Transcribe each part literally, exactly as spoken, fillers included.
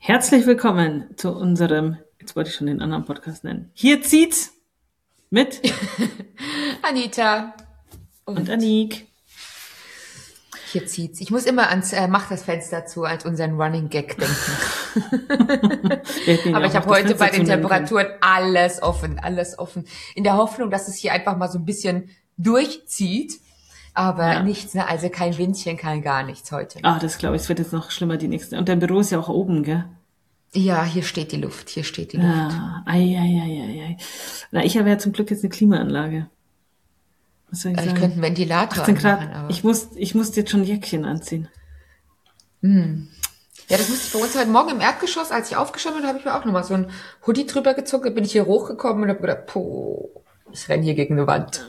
Herzlich willkommen zu unserem, jetzt wollte ich schon den anderen Podcast nennen, Hier zieht's mit Anita und, und Anik. Hier zieht's. Ich muss immer ans äh, Mach das Fenster zu als unseren Running Gag denken. Aber ich habe heute bei den Temperaturen alles offen, alles offen. In der Hoffnung, dass es hier einfach mal so ein bisschen durchzieht. Aber ja. nichts, ne? Also kein Windchen, kein gar nichts heute. Ah, das glaube ich, es wird jetzt noch schlimmer die nächste. Und dein Büro ist ja auch oben, gell? Ja, hier steht die Luft, hier steht die Luft. Ja, ei, ei, ei, ei, ei. Na, ich habe ja zum Glück jetzt eine Klimaanlage. Was soll ich also sagen? Ich könnte einen Ventilator achtzehn Grad. Anmachen, aber Ich muss, ich muss jetzt schon Jäckchen anziehen. Hm. Ja, das musste ich bei uns heute Morgen im Erdgeschoss, als ich aufgestanden bin, habe ich mir auch nochmal so ein Hoodie drüber gezogen, dann bin ich hier hochgekommen und habe gedacht, puh, ich renne hier gegen eine Wand.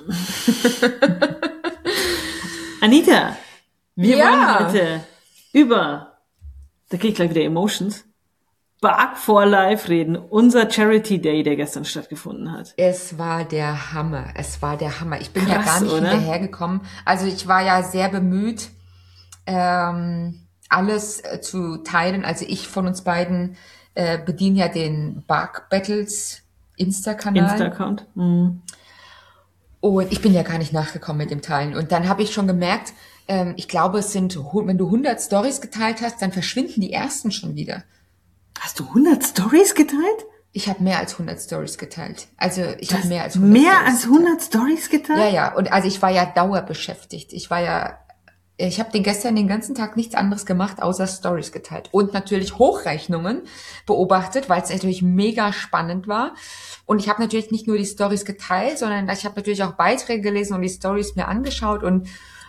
Anita, wir ja. wollen heute über, da kriege ich gleich wieder Emotions, Bark for Life reden, unser Charity Day, der gestern stattgefunden hat. Es war der Hammer, es war der Hammer. Ich bin Krass, ja gar nicht oder? hinterhergekommen. Also ich war ja sehr bemüht, ähm, alles äh, zu teilen. Also ich von uns beiden äh, bediene ja den Bark Battles Insta-Kanal. Insta-Account. Mhm. Und ich bin ja gar nicht nachgekommen mit dem Teilen. Und dann habe ich schon gemerkt, ähm, ich glaube, es sind, wenn du hundert Stories geteilt hast, dann verschwinden die ersten schon wieder. Hast du hundert Stories geteilt? Ich habe mehr als hundert Stories geteilt. Also ich habe mehr als hundert mehr Stories als hundert Stories geteilt? Ja, ja. Und also ich war ja dauerbeschäftigt. Ich war ja, ich habe den gestern den ganzen Tag nichts anderes gemacht, außer Stories geteilt. Und natürlich Hochrechnungen beobachtet, weil es natürlich mega spannend war. Und ich habe natürlich nicht nur die Stories geteilt, sondern ich habe natürlich auch Beiträge gelesen und die Stories mir angeschaut. Und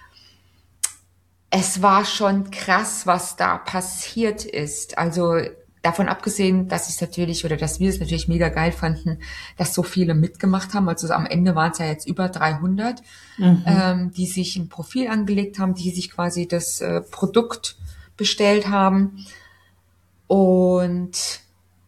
es war schon krass, was da passiert ist. Also davon abgesehen, dass ich es natürlich oder dass wir es natürlich mega geil fanden, dass so viele mitgemacht haben. Also am Ende waren es ja jetzt über dreihundert, mhm. ähm, die sich ein Profil angelegt haben, die sich quasi das äh, Produkt bestellt haben. Und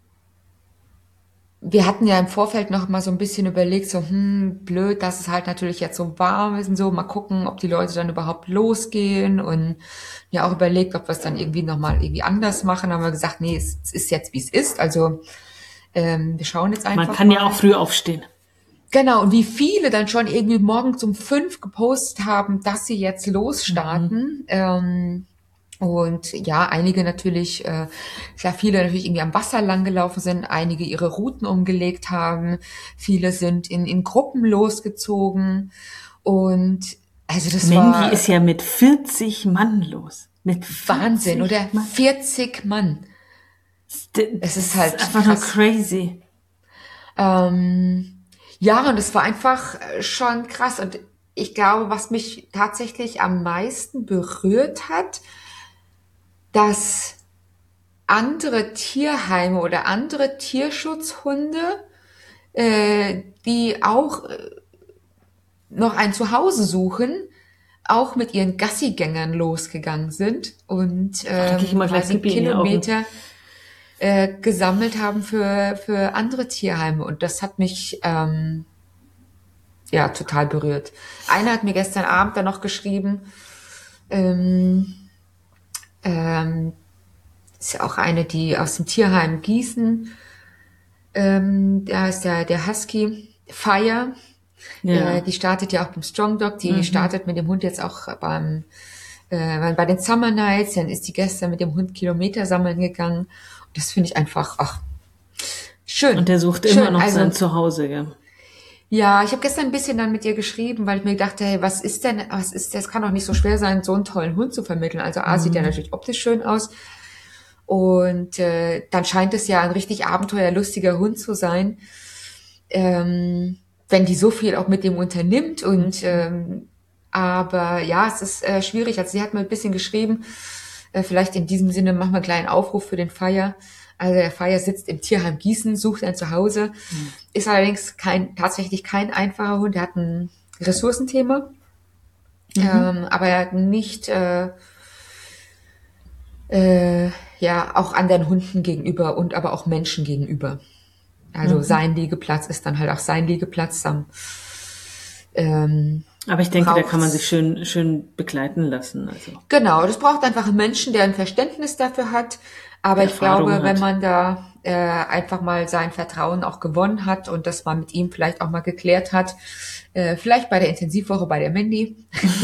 wir hatten ja im Vorfeld noch mal so ein bisschen überlegt, so hm, blöd, dass es halt natürlich jetzt so warm ist und so, mal gucken, ob die Leute dann überhaupt losgehen und ja auch überlegt, ob wir es dann irgendwie noch mal irgendwie anders machen, haben wir gesagt, nee, es, es ist jetzt, wie es ist, also ähm, wir schauen jetzt einfach Man kann mal. Ja auch früh aufstehen. Genau, und wie viele dann schon irgendwie morgens um fünf gepostet haben, dass sie jetzt losstarten, mhm. ähm, und ja, einige natürlich, äh, klar, viele natürlich irgendwie am Wasser lang gelaufen sind, einige ihre Routen umgelegt haben, viele sind in, in Gruppen losgezogen und also das Mandy war... ist ja mit vierzig Mann los. Mit Wahnsinn, oder? Mann. vierzig Mann. Es ist halt einfach nur crazy. Ähm, ja, und es war einfach schon krass und ich glaube, was mich tatsächlich am meisten berührt hat, dass andere Tierheime oder andere Tierschutzhunde, äh, die auch äh, noch ein Zuhause suchen, auch mit ihren Gassigängern losgegangen sind und äh, quasi Kilometer äh, gesammelt haben für für andere Tierheime. Und das hat mich ähm, ja total berührt. Einer hat mir gestern Abend dann noch geschrieben, ähm, Ähm, ist ja auch eine, die aus dem Tierheim Gießen, ähm, da ist der, der Husky Fire, ja. äh, die startet ja auch beim Strong Dog, die mhm. startet mit dem Hund jetzt auch beim, äh, bei den Summer Nights, dann ist die gestern mit dem Hund Kilometer sammeln gegangen. Und das finde ich einfach, ach, schön. Und der sucht schön. immer noch also, sein Zuhause, gell? Ja, ich habe gestern ein bisschen dann mit ihr geschrieben, weil ich mir dachte, hey, was ist denn, was ist, das kann doch nicht so schwer sein, so einen tollen Hund zu vermitteln. Also A, mhm. sieht der natürlich optisch schön aus und äh, dann scheint es ja ein richtig abenteuerlustiger Hund zu sein, ähm, wenn die so viel auch mit dem unternimmt und ähm, aber ja, es ist äh, schwierig. Also sie hat mir ein bisschen geschrieben, äh, vielleicht in diesem Sinne machen wir einen kleinen Aufruf für den Feier. Also der Feier sitzt im Tierheim Gießen, sucht ein Zuhause, mhm. ist allerdings kein tatsächlich kein einfacher Hund. Er hat ein Ressourcenthema, mhm. ähm, aber er hat nicht äh, äh, ja auch anderen Hunden gegenüber und aber auch Menschen gegenüber. Also mhm. sein Liegeplatz ist dann halt auch sein Liegeplatz. Dann, ähm, Aber ich denke, da kann man braucht's. sich schön, schön begleiten lassen. Also, Genau, das braucht einfach einen Menschen, der ein Verständnis dafür hat. Aber die ich Erfahrung glaube, wenn hat. man da äh, einfach mal sein Vertrauen auch gewonnen hat und das mal mit ihm vielleicht auch mal geklärt hat, äh, vielleicht bei der Intensivwoche bei der Mandy,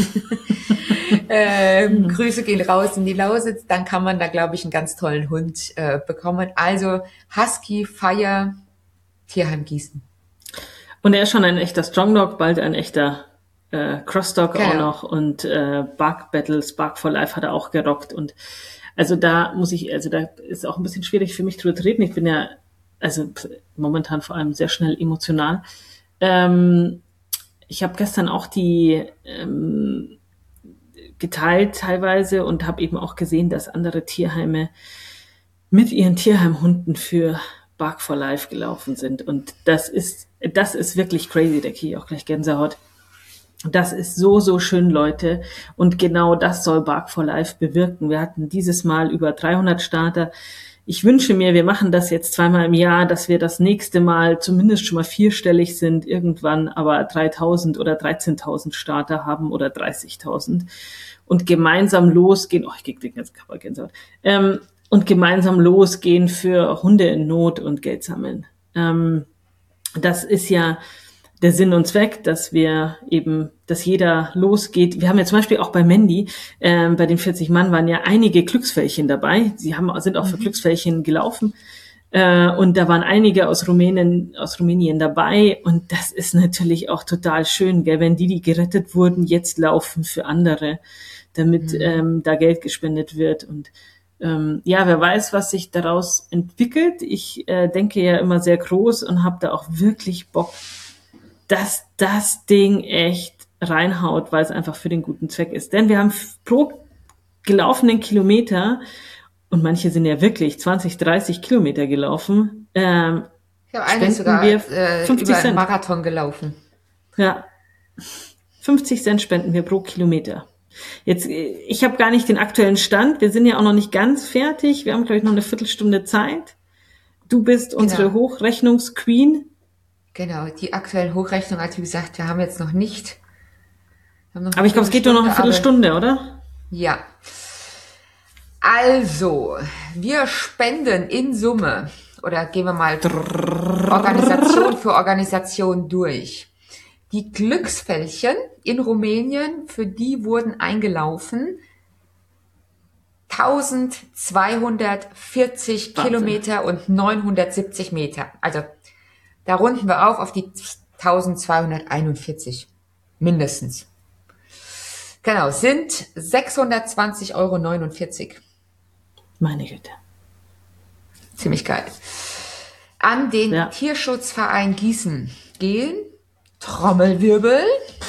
ähm, Grüße gehen raus in die Lausitz, dann kann man da, glaube ich, einen ganz tollen Hund äh, bekommen. Also Husky, Fire, Tierheim Gießen. Und er ist schon ein echter Strong Dog, bald ein echter äh, Cross Dog auch Genau. noch und äh, Bark Battles, Bark for Life hat er auch gerockt und also da muss ich, also da ist auch ein bisschen schwierig für mich drüber zu reden. Ich bin ja also momentan vor allem sehr schnell emotional. Ähm, ich habe gestern auch die ähm, geteilt teilweise und habe eben auch gesehen, dass andere Tierheime mit ihren Tierheimhunden für Bark for Life gelaufen sind. Und das ist, das ist wirklich crazy, da kriege ich auch gleich Gänsehaut. Das ist so, so schön, Leute. Und genau das soll Bark for Life bewirken. Wir hatten dieses Mal über dreihundert Starter. Ich wünsche mir, wir machen das jetzt zweimal im Jahr, dass wir das nächste Mal zumindest schon mal vierstellig sind, irgendwann aber dreitausend oder dreizehntausend Starter haben oder dreißigtausend und gemeinsam losgehen. Oh, ich krieg den ganzen Körper Gänsehaut. Ähm, und gemeinsam losgehen für Hunde in Not und Geld sammeln. Ähm, das ist ja der Sinn und Zweck, dass wir eben, dass jeder losgeht. Wir haben ja zum Beispiel auch bei Mandy, ähm, bei den vierzig Mann waren ja einige Glücksfällchen dabei. Sie haben, sind auch für Glücksfällchen gelaufen. Äh, und da waren einige aus Rumänien, aus Rumänien dabei. Und das ist natürlich auch total schön, gell, wenn die, die gerettet wurden, jetzt laufen für andere, damit, mhm. ähm, da Geld gespendet wird. Und, ähm, ja, wer weiß, was sich daraus entwickelt. Ich, äh, denke ja immer sehr groß und habe da auch wirklich Bock, dass das Ding echt reinhaut, weil es einfach für den guten Zweck ist. Denn wir haben pro gelaufenen Kilometer, und manche sind ja wirklich zwanzig, dreißig Kilometer gelaufen, ähm, ich habe eine sogar wir äh, fünfzig über einen Cent. Marathon gelaufen. Ja, fünfzig Cent spenden wir pro Kilometer. Jetzt, ich habe gar nicht den aktuellen Stand. Wir sind ja auch noch nicht ganz fertig. Wir haben, glaube ich, noch eine Viertelstunde Zeit. Du bist unsere Genau. Hochrechnungsqueen. Genau, die aktuellen Hochrechnungen, also wie gesagt, wir haben jetzt noch nicht. Haben noch Aber ich glaube, es geht nur noch eine Viertelstunde, oder? Ja. Also, wir spenden in Summe, oder gehen wir mal Organisation für Organisation durch. Die Glücksfällchen in Rumänien, für die wurden eingelaufen eintausendzweihundertvierzig Wahnsinn. Kilometer und neunhundertsiebzig Meter. Also, da runden wir auf auf die eintausendzweihunderteinundvierzig. Mindestens. Genau, sind sechshundertzwanzig Euro neunundvierzig. Meine Güte. Ziemlich geil. An den Ja. Tierschutzverein Gießen gehen, Trommelwirbel,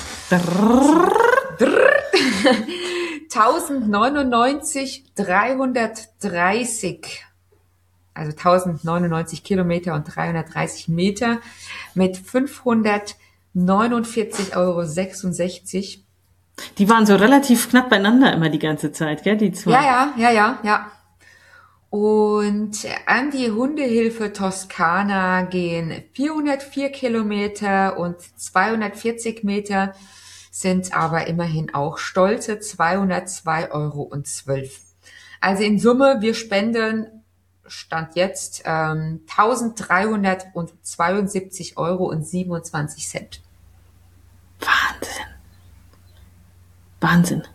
tausendneunundneunzig dreihundertdreißig, also tausendneunundneunzig Kilometer und dreihundertdreißig Meter mit fünfhundertneunundvierzig Euro sechsundsechzig. Die waren so relativ knapp beieinander immer die ganze Zeit, gell, die zwei? Ja, ja, ja, ja, ja. Und an die Hundehilfe Toskana gehen vierhundertvier Kilometer und zweihundertvierzig Meter, sind aber immerhin auch stolze zweihundertzwei Euro zwölf. Also in Summe, wir spenden, Stand jetzt, ähm, eintausenddreihundertzweiundsiebzig Euro und siebenundzwanzig Cent. Wahnsinn. Wahnsinn.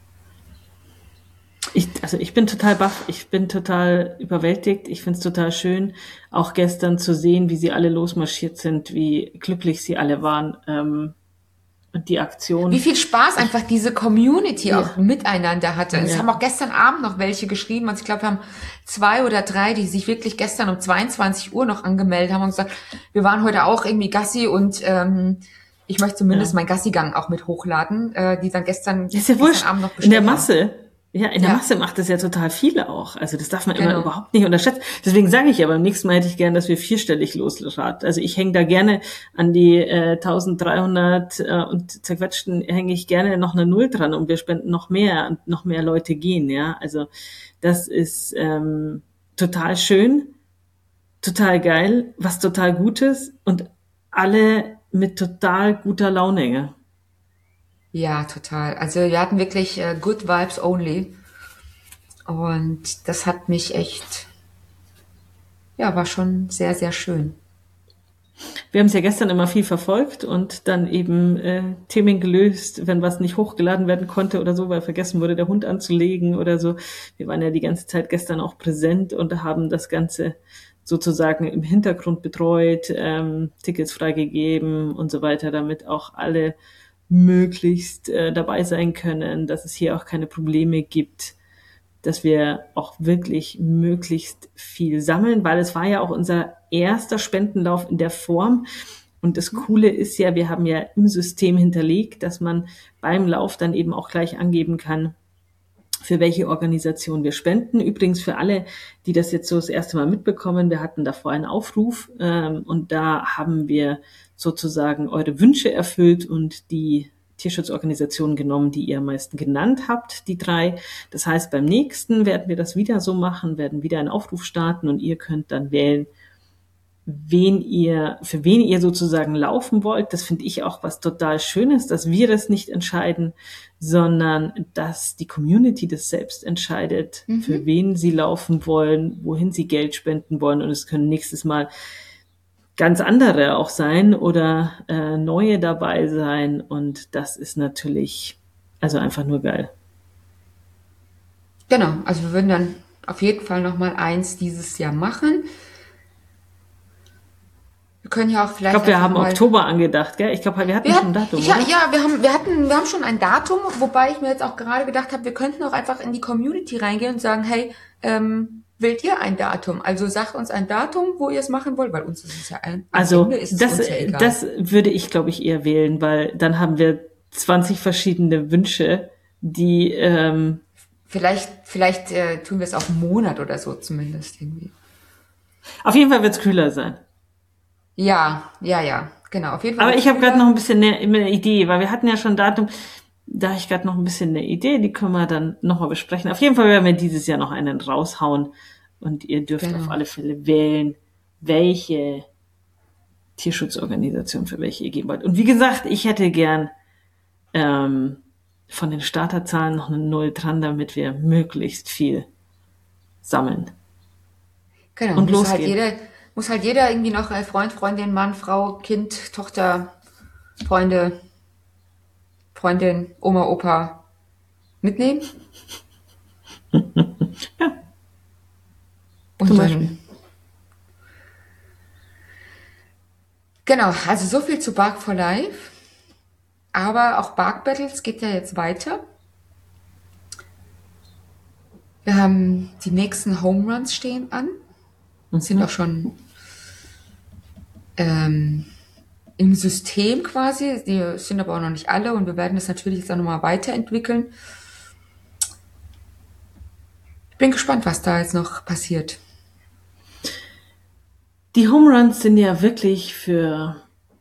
Ich, also ich bin total baff, ich bin total überwältigt, ich find's total schön, auch gestern zu sehen, wie sie alle losmarschiert sind, wie glücklich sie alle waren, ähm, und die Aktion. Wie viel Spaß einfach diese Community Ja. auch miteinander hatte. Es Ja. haben auch gestern Abend noch welche geschrieben, also ich glaube, wir haben zwei oder drei, die sich wirklich gestern um zweiundzwanzig Uhr noch angemeldet haben und gesagt, wir waren heute auch irgendwie Gassi und ähm, ich möchte zumindest Ja. meinen Gassigang auch mit hochladen, äh, die dann gestern, Ist ja gestern wurscht, Abend noch in der bestellt haben. Masse. Ja, in der Ja. Masse macht das ja total viele auch. Also das darf man immer Genau. überhaupt nicht unterschätzen. Deswegen sage ich ja, beim nächsten Mal hätte ich gern, dass wir vierstellig losraten. Also ich hänge da gerne an die äh, eintausenddreihundert äh, und zerquetschten hänge ich gerne noch eine Null dran und wir spenden noch mehr und noch mehr Leute gehen. Ja, also das ist ähm, total schön, total geil, was total Gutes und alle mit total guter Laune. Ja. Ja, total. Also wir hatten wirklich äh, Good Vibes only. Und das hat mich echt, ja, war schon sehr, sehr schön. Wir haben es ja gestern immer viel verfolgt und dann eben äh, Themen gelöst, wenn was nicht hochgeladen werden konnte oder so, weil vergessen wurde, der Hund anzulegen oder so. Wir waren ja die ganze Zeit gestern auch präsent und haben das Ganze sozusagen im Hintergrund betreut, ähm, Tickets freigegeben und so weiter, damit auch alle möglichst äh, dabei sein können, dass es hier auch keine Probleme gibt, dass wir auch wirklich möglichst viel sammeln, weil es war ja auch unser erster Spendenlauf in der Form. Und das Coole ist ja, wir haben ja im System hinterlegt, dass man beim Lauf dann eben auch gleich angeben kann, für welche Organisation wir spenden. Übrigens für alle, die das jetzt so das erste Mal mitbekommen, wir hatten davor einen Aufruf ähm, und da haben wir sozusagen eure Wünsche erfüllt und die Tierschutzorganisationen genommen, die ihr am meisten genannt habt, die drei. Das heißt, beim nächsten werden wir das wieder so machen, werden wieder einen Aufruf starten und ihr könnt dann wählen, wen ihr, für wen ihr sozusagen laufen wollt. Das finde ich auch was total Schönes, dass wir das nicht entscheiden, sondern dass die Community das selbst entscheidet, mhm. für wen sie laufen wollen, wohin sie Geld spenden wollen. Und es können nächstes Mal ganz andere auch sein oder äh, neue dabei sein. Und das ist natürlich also einfach nur geil. Genau, also wir würden dann auf jeden Fall nochmal eins dieses Jahr machen. Wir können ja auch vielleicht. Ich glaube, wir haben mal Oktober angedacht, gell? Ich glaube, wir hatten wir schon ein Datum. Ja, oder? ja, wir haben, wir hatten, wir haben schon ein Datum, wobei ich mir jetzt auch gerade gedacht habe, wir könnten auch einfach in die Community reingehen und sagen, hey, ähm, wählt ihr ein Datum? Also sagt uns ein Datum, wo ihr es machen wollt, weil uns ist es ja ein. Also das, ja das würde ich, glaube ich, eher wählen, weil dann haben wir zwanzig verschiedene Wünsche, die ähm, vielleicht, vielleicht äh, tun wir es auf einen Monat oder so zumindest irgendwie. Auf jeden Fall wird es kühler sein. Ja, ja, ja, genau. Auf jeden Fall. Aber ich habe gerade noch ein bisschen eine, eine Idee, weil wir hatten ja schon ein Datum. Da habe ich gerade noch ein bisschen eine Idee, die können wir dann nochmal besprechen. Auf jeden Fall werden wir dieses Jahr noch einen raushauen und ihr dürft genau. auf alle Fälle wählen, welche Tierschutzorganisation für welche ihr geben wollt. Und wie gesagt, ich hätte gern ähm, von den Starterzahlen noch eine Null dran, damit wir möglichst viel sammeln. Genau, und muss losgehen. Halt jeder, muss halt jeder irgendwie noch äh, Freund, Freundin, Mann, Frau, Kind, Tochter, Freunde, Freundin, Oma, Opa mitnehmen. Ja. Und Zum dann, Beispiel. Genau, also so viel zu Bark for Life. Aber auch Bark Battles geht ja jetzt weiter. Wir haben die nächsten Home Runs stehen an. Mhm. Sind auch schon ähm, im System quasi. Die sind aber auch noch nicht alle und wir werden das natürlich jetzt auch nochmal weiterentwickeln. Ich bin gespannt, was da jetzt noch passiert. Die Home Runs sind ja wirklich für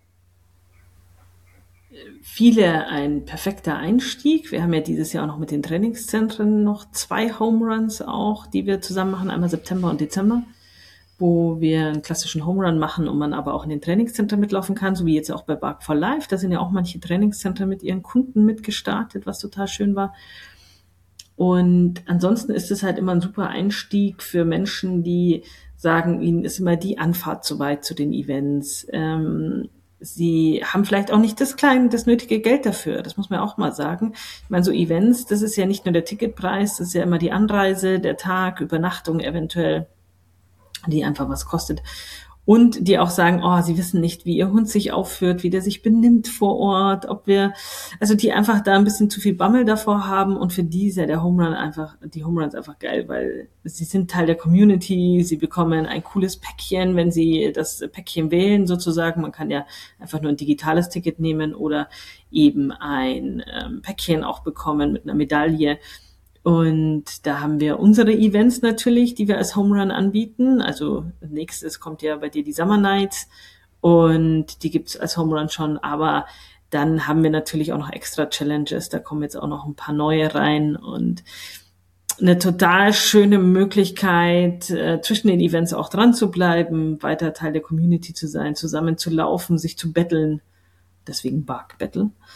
viele ein perfekter Einstieg. Wir haben ja dieses Jahr auch noch mit den Trainingszentren noch zwei Home Runs auch, die wir zusammen machen, einmal September und Dezember, wo wir einen klassischen Home Run machen und man aber auch in den Trainingszentren mitlaufen kann, so wie jetzt auch bei Bark for Life. Da sind ja auch manche Trainingszentren mit ihren Kunden mitgestartet, was total schön war. Und ansonsten ist es halt immer ein super Einstieg für Menschen, die sagen, ihnen ist immer die Anfahrt zu weit zu den Events. Ähm, sie haben vielleicht auch nicht das kleine, das nötige Geld dafür. Das muss man auch mal sagen. Ich meine, so Events, das ist ja nicht nur der Ticketpreis, das ist ja immer die Anreise, der Tag, Übernachtung eventuell, die einfach was kostet. Und die auch sagen, oh, sie wissen nicht, wie ihr Hund sich aufführt, wie der sich benimmt vor Ort, ob wir, also die einfach da ein bisschen zu viel Bammel davor haben und für die ist ja der Home Run einfach, die Home Runs einfach geil, weil sie sind Teil der Community, sie bekommen ein cooles Päckchen, wenn sie das Päckchen wählen sozusagen, man kann ja einfach nur ein digitales Ticket nehmen oder eben ein ähm, Päckchen auch bekommen mit einer Medaille. Und da haben wir unsere Events natürlich, die wir als Home Run anbieten. Also nächstes kommt ja bei dir die Summer Nights und die gibt's als Home Run schon. Aber dann haben wir natürlich auch noch extra Challenges. Da kommen jetzt auch noch ein paar neue rein und eine total schöne Möglichkeit, äh, zwischen den Events auch dran zu bleiben, weiter Teil der Community zu sein, zusammen zu laufen, sich zu betteln. Deswegen Bark Battle.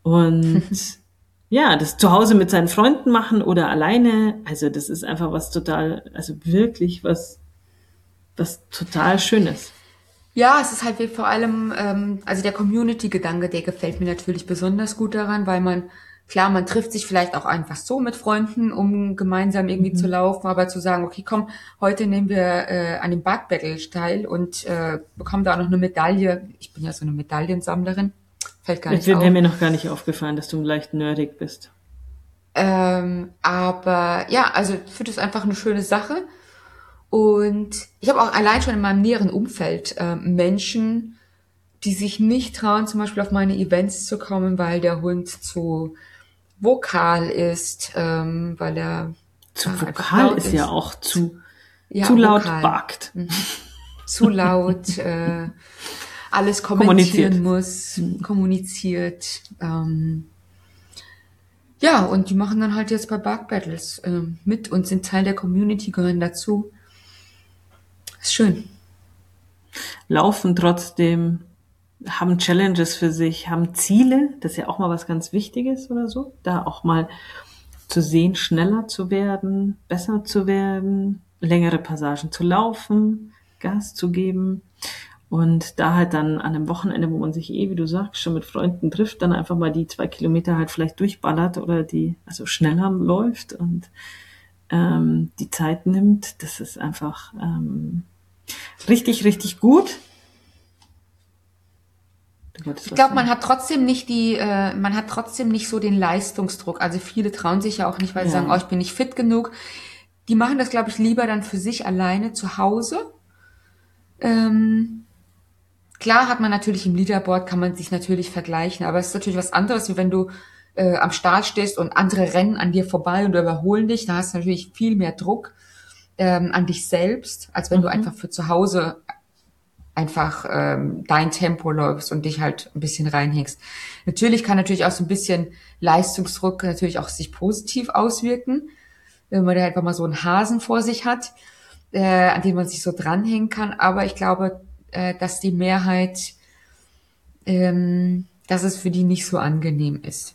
Und ja, das zu Hause mit seinen Freunden machen oder alleine, also das ist einfach was total, also wirklich was, was total Schönes. Ja, es ist halt wie vor allem, ähm, also der Community-Gedanke, der gefällt mir natürlich besonders gut daran, weil man, klar, man trifft sich vielleicht auch einfach so mit Freunden, um gemeinsam irgendwie zu laufen, aber zu sagen, okay, komm, heute nehmen wir äh, an dem Bug Battle teil und äh, bekommen da auch noch eine Medaille. Ich bin ja so eine Medaillensammlerin, fällt gar Jetzt nicht wäre auf. mir noch gar nicht aufgefallen, dass du leicht nerdig bist. Ähm, aber ja, also ich finde es einfach eine schöne Sache. Und ich habe auch allein schon in meinem näheren Umfeld äh, Menschen, die sich nicht trauen, zum Beispiel auf meine Events zu kommen, weil der Hund zu vokal ist, ähm, weil er Zu äh, einfach vokal laut ist ja auch zu, ja, zu laut vokal, barkt. zu laut, äh, alles Kommuniziert. kommentieren muss, kommuniziert. Ähm, ja, und die machen dann halt jetzt bei Bark Battles ähm, mit und sind Teil der Community, gehören dazu. Ist schön. Laufen trotzdem, haben Challenges für sich, haben Ziele, das ist ja auch mal was ganz Wichtiges oder so, da auch mal zu sehen, schneller zu werden, besser zu werden, längere Passagen zu laufen, Gas zu geben und da halt dann an einem Wochenende, wo man sich eh, wie du sagst, schon mit Freunden trifft, dann einfach mal die zwei Kilometer halt vielleicht durchballert oder die, also schneller läuft und ähm, die Zeit nimmt, das ist einfach ähm, richtig, richtig gut. Ich glaube, man hat trotzdem nicht die, äh, man hat trotzdem nicht so den Leistungsdruck. Also viele trauen sich ja auch nicht, weil sie Ja. sagen, oh, ich bin nicht fit genug. Die machen das, glaube ich, lieber dann für sich alleine zu Hause. Ähm, klar hat man natürlich im Leaderboard, kann man sich natürlich vergleichen, aber es ist natürlich was anderes, wie wenn du äh, am Start stehst und andere rennen an dir vorbei und überholen dich. Da hast du natürlich viel mehr Druck ähm, an dich selbst, als wenn Mhm. du einfach für zu Hause einfach ähm, dein Tempo läufst und dich halt ein bisschen reinhängst. Natürlich kann natürlich auch so ein bisschen Leistungsdruck natürlich auch sich positiv auswirken, wenn man da einfach mal so einen Hasen vor sich hat, äh, an dem man sich so dranhängen kann. Aber ich glaube, äh, dass die Mehrheit, ähm, dass es für die nicht so angenehm ist.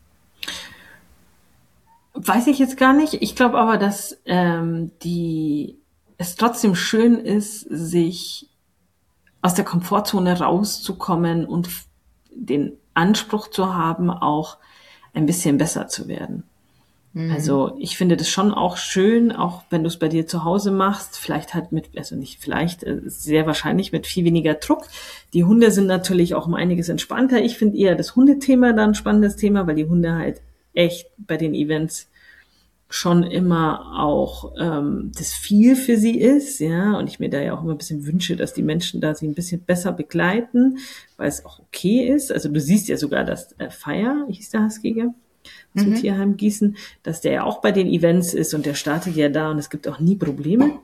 Weiß ich jetzt gar nicht. Ich glaube aber, dass ähm, die es trotzdem schön ist, sich aus der Komfortzone rauszukommen und f- den Anspruch zu haben, auch ein bisschen besser zu werden. Also ich finde das schon auch schön, auch wenn du es bei dir zu Hause machst, vielleicht halt mit, also nicht vielleicht, äh, sehr wahrscheinlich mit viel weniger Druck. Die Hunde sind natürlich auch um einiges entspannter. Ich finde eher das Hundethema dann ein spannendes Thema, weil die Hunde halt echt bei den Events schon immer auch ähm, das viel für sie ist, ja, und ich mir da ja auch immer ein bisschen wünsche, dass die Menschen da sie ein bisschen besser begleiten, weil es auch okay ist. Also du siehst ja sogar, dass äh, Feier, hieß der Husky, zum Mhm. Tierheim Gießen, dass der ja auch bei den Events ist und der startet ja da und es gibt auch nie Probleme.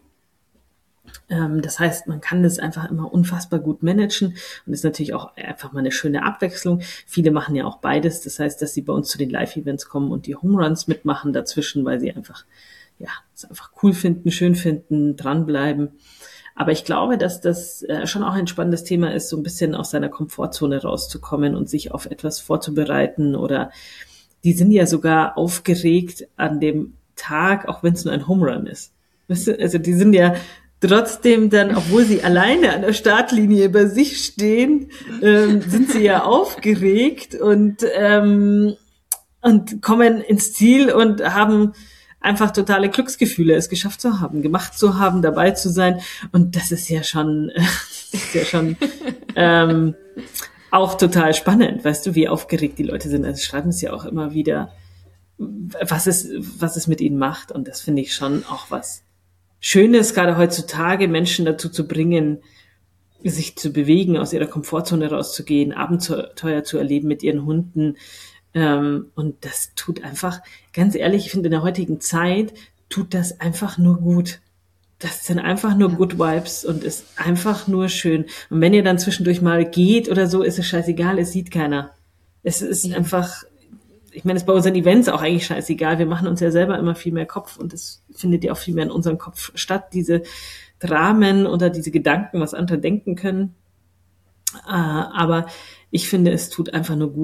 Ähm, das heißt, man kann das einfach immer unfassbar gut managen und ist natürlich auch einfach mal eine schöne Abwechslung. Viele machen ja auch beides. Das heißt, dass sie bei uns zu den Live-Events kommen und die Home Runs mitmachen dazwischen, weil sie einfach, ja, es einfach cool finden, schön finden, dranbleiben. Aber ich glaube, dass das äh, schon auch ein spannendes Thema ist, so ein bisschen aus seiner Komfortzone rauszukommen und sich auf etwas vorzubereiten oder die sind ja sogar aufgeregt an dem Tag, auch wenn es nur ein Home Run ist. Weißt du, also die sind ja trotzdem dann, obwohl sie alleine an der Startlinie bei sich stehen, ähm, sind sie ja aufgeregt und ähm, und kommen ins Ziel und haben einfach totale Glücksgefühle, es geschafft zu haben, gemacht zu haben, dabei zu sein. Und das ist ja schon, das ist ja schon ähm, auch total spannend, weißt du, wie aufgeregt die Leute sind. Also schreiben es ja auch immer wieder, was es, was es mit ihnen macht. Und das finde ich schon auch was Schönes, gerade heutzutage Menschen dazu zu bringen, sich zu bewegen, aus ihrer Komfortzone rauszugehen, Abenteuer zu erleben mit ihren Hunden. Ähm, und das tut einfach, ganz ehrlich, ich finde in der heutigen Zeit tut das einfach nur gut. Das sind einfach nur Good Vibes und ist einfach nur schön. Und wenn ihr dann zwischendurch mal geht oder so, ist es scheißegal, es sieht keiner. Es ist Ja. einfach, ich meine, es ist bei unseren Events auch eigentlich scheißegal. Wir machen uns ja selber immer viel mehr Kopf und es findet ja auch viel mehr in unserem Kopf statt, diese Dramen oder diese Gedanken, was andere denken können. Äh, aber ich finde, es tut einfach nur gut,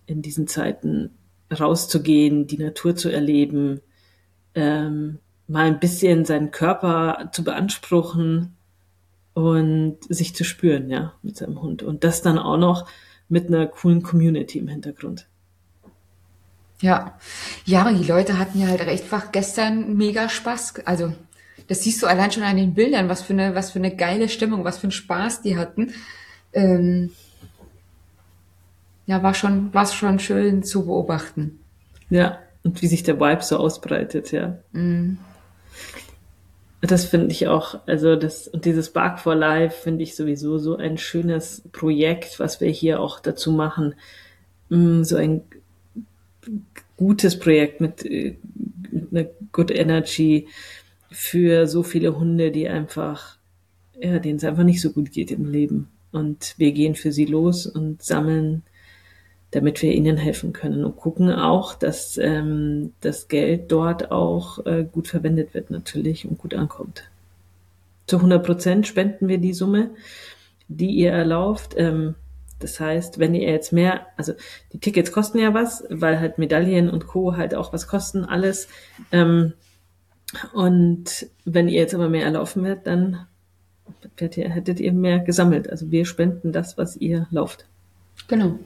in diesen Zeiten rauszugehen, die Natur zu erleben, ähm, mal ein bisschen seinen Körper zu beanspruchen und sich zu spüren, ja, mit seinem Hund. Und das dann auch noch mit einer coolen Community im Hintergrund. Ja, ja, die Leute hatten ja halt einfach gestern mega Spaß. Also das siehst du allein schon an den Bildern, was für eine, was für eine geile Stimmung, was für einen Spaß die hatten. Ähm, ja, war schon, war schon schön zu beobachten. Ja, und wie sich der Vibe so ausbreitet, ja. Mm. Das finde ich auch, also das, und dieses Bark for Life finde ich sowieso so ein schönes Projekt, was wir hier auch dazu machen. So ein gutes Projekt mit, mit einer Good Energy für so viele Hunde, die einfach, ja, denen es einfach nicht so gut geht im Leben. Und wir gehen für sie los und sammeln, damit wir ihnen helfen können und gucken auch, dass ähm, das Geld dort auch äh, gut verwendet wird natürlich und gut ankommt. Zu hundert Prozent spenden wir die Summe, die ihr erlauft. Ähm, das heißt, wenn ihr jetzt mehr, also die Tickets kosten ja was, weil halt Medaillen und Co. halt auch was kosten, alles. Ähm, und wenn ihr jetzt aber mehr erlaufen werdet, dann werdet ihr, hättet ihr mehr gesammelt. Also wir spenden das, was ihr lauft. Genau.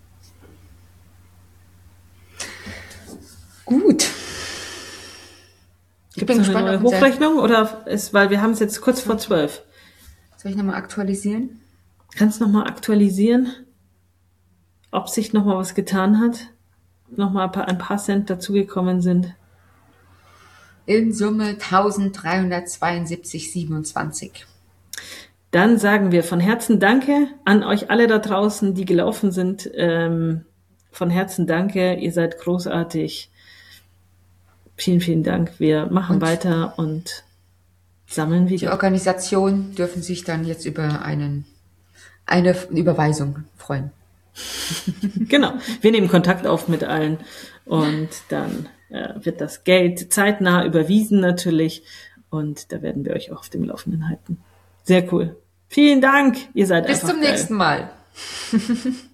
Gut. Gibt es noch eine neue Hochrechnung oder ist, weil wir haben es jetzt kurz vor zwölf. Soll ich nochmal aktualisieren? Kannst du nochmal aktualisieren, ob sich nochmal was getan hat? Nochmal ein paar, ein paar Cent dazugekommen sind? In Summe eintausenddreihundertzweiundsiebzig Komma siebenundzwanzig. Dann sagen wir von Herzen Danke an euch alle da draußen, die gelaufen sind. Ähm, von Herzen Danke, ihr seid großartig. Vielen, vielen Dank. Wir machen und weiter und sammeln wieder. Die Organisation dürfen sich dann jetzt über einen, eine Überweisung freuen. Genau. Wir nehmen Kontakt auf mit allen und dann äh, wird das Geld zeitnah überwiesen natürlich und da werden wir euch auch auf dem Laufenden halten. Sehr cool. Vielen Dank. Ihr seid Bis einfach zum geil. nächsten Mal.